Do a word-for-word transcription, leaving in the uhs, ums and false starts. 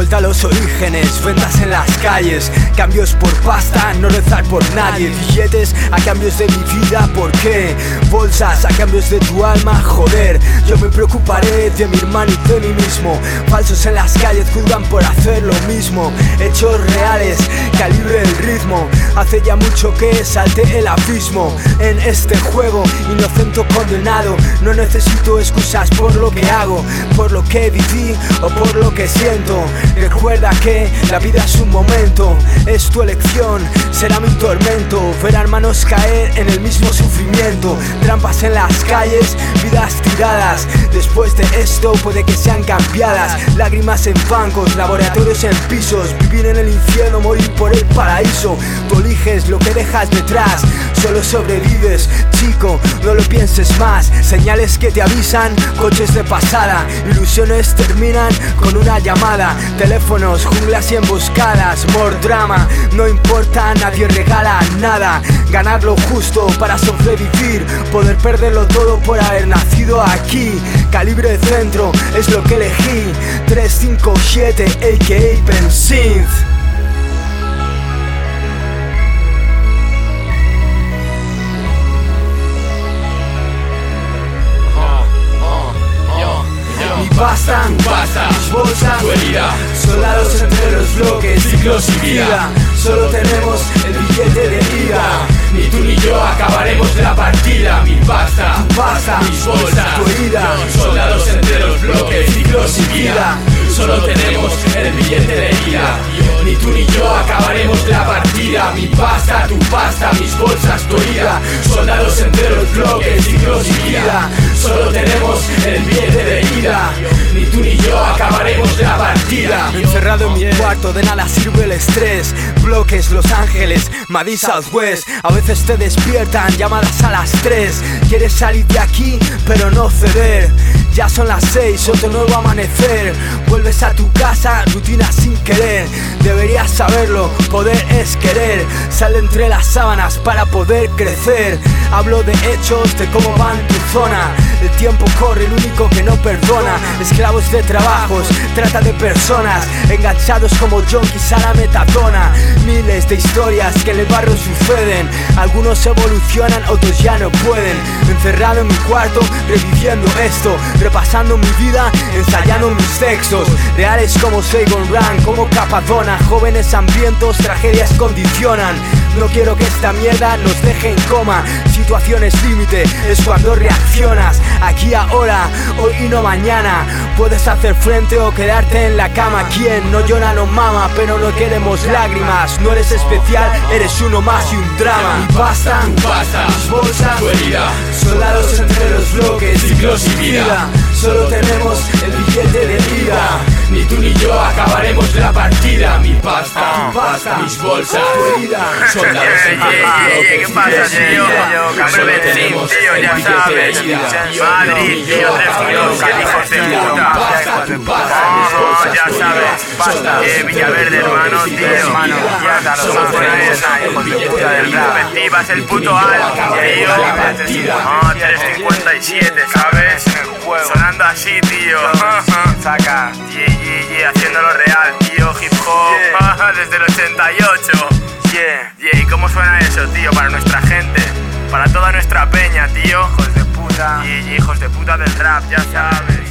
vuelta a los orígenes, ventas en las calles, cambios por pasta, no rezar por nadie, billetes a cambios de mi vida, ¿por qué? Bolsas a cambios de tu alma, joder, yo me preocuparé de mi hermano y de mí mismo. Falsos en las calles juzgan por hacer lo mismo, hechos reales, calibre el ritmo. Hace ya mucho que salté el abismo en este juego, inocente condenado. No necesito excusas por lo que hago, por lo que viví o por lo que siento. Recuerda que la vida es un momento, es tu elección, será mi tormento. Ver a hermanos caer en el mismo sufrimiento, trampas en las calles, vidas tiradas. Después de esto puede que sean cambiadas, lágrimas en bancos, laboratorios en pisos. Vivir en el infierno, morir por el paraíso. Tú eliges lo que dejas detrás, solo sobrevives, chico, no lo pienses más. Señales que te avisan, coches de pasada, ilusiones terminan con una llamada. Teléfonos, junglas y emboscadas, more drama, no importa, nadie regala nada. Ganar lo justo para sobrevivir, poder perderlo todo por haber nacido aquí. Calibre centro es lo que elegí, tres cinco siete a k a. Benzynth. Pasta, tu pasta, mis bolsas, tu herida, soldados entre los bloques, ciclos y vida. Solo tenemos el billete de ida, ni tú ni yo acabaremos la partida. Mi pasta, tu pasta, mis bolsas, tu herida, soldados entre los bloques, ciclos y vida. Solo tenemos el billete de ida, ni tú ni yo acabaremos la partida. Mi pasta, tu pasta, mis bolsas, tu herida, soldados entre los bloques, ciclos y vida. Solo tenemos el billete de ida, ni tú ni yo acabaremos la partida. Encerrado en mi cuarto, de nada sirve el estrés. Bloques, Los Ángeles, Madrid Southwest. A veces te despiertan llamadas a las tres. Quieres salir de aquí, pero no ceder. Ya son las seis, otro nuevo amanecer. Vuelves a tu casa, rutina sin querer. Deberías saberlo, poder es querer. Sale entre las sábanas para poder crecer. Hablo de hechos, de cómo va en tu zona. El tiempo corre, el único que no perdona. Esclavos de trabajos, trata de personas, enganchados como junkies a la metadona. Miles de historias que en el barrio suceden. Algunos evolucionan, otros ya no pueden. Encerrado en mi cuarto, reviviendo esto, repasando mi vida, ensayando mis textos. Reales como Saigon Run, como Capadona. Jóvenes hambrientos, tragedias condicionan. No quiero que esta mierda nos deje en coma. Situaciones límite, es cuando reaccionas. Aquí ahora, hoy y no mañana. Puedes hacer frente o quedarte en la cama. ¿Quién no llora, no mama? Pero no queremos lágrimas. No eres especial, eres uno más y un drama. Mi pasta, tu pasta, mis bolsas, tu herida, soldados entre los bloques, ciclos y vida. Solo tenemos el billete de ida, ni tú ni yo acabaremos la partida. Mi pasta, tu pasta, mis bolsas, tu herida, soldados entre los bloques, ciclos y vida. Solo tenemos el billete de ida. Madrid, tío, tres kilos, hijos de puta. Oh, ya sabes, pasta. Eh, Villaverde, hermano, tío. Ya está, los japoneses, hijos de puta del rap. Festivas el puto al, tío. Oh, tres cincuenta y siete, ¿sabes? Sonando así, tío. Saca, yeah, yeah, yeah, haciéndolo real, tío. Hip hop, desde el ochenta y ocho. Yeah, yeah, ¿y cómo suena eso, tío? Para nuestra gente, para toda nuestra peña, tío. Hijos de puta. Y hijos de puta del rap, ya sabes.